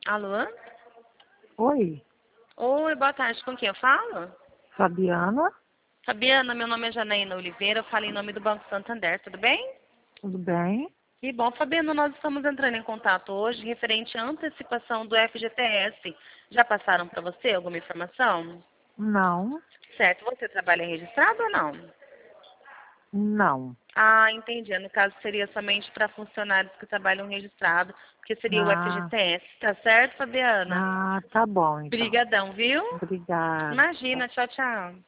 Alô? Oi, Oi, boa tarde. Com quem eu falo? Fabiana, Fabiana, meu nome é Janaína Oliveira. Eu falo em nome do Banco Santander, tudo bem? tudo bem? Que bom, Fabiana, nós estamos entrando em contato hoje referente à antecipação do FGTS. Já passaram para você alguma informação? Não, Certo, você trabalha registrado ou não? não. Ah, entendi. No caso, seria somente para funcionários que trabalham registrado, porque seria o Ah, FGTS. Tá certo, Fabiana? tá bom então. Brigadão, viu? Obrigada. Imagina, tchau, tchau.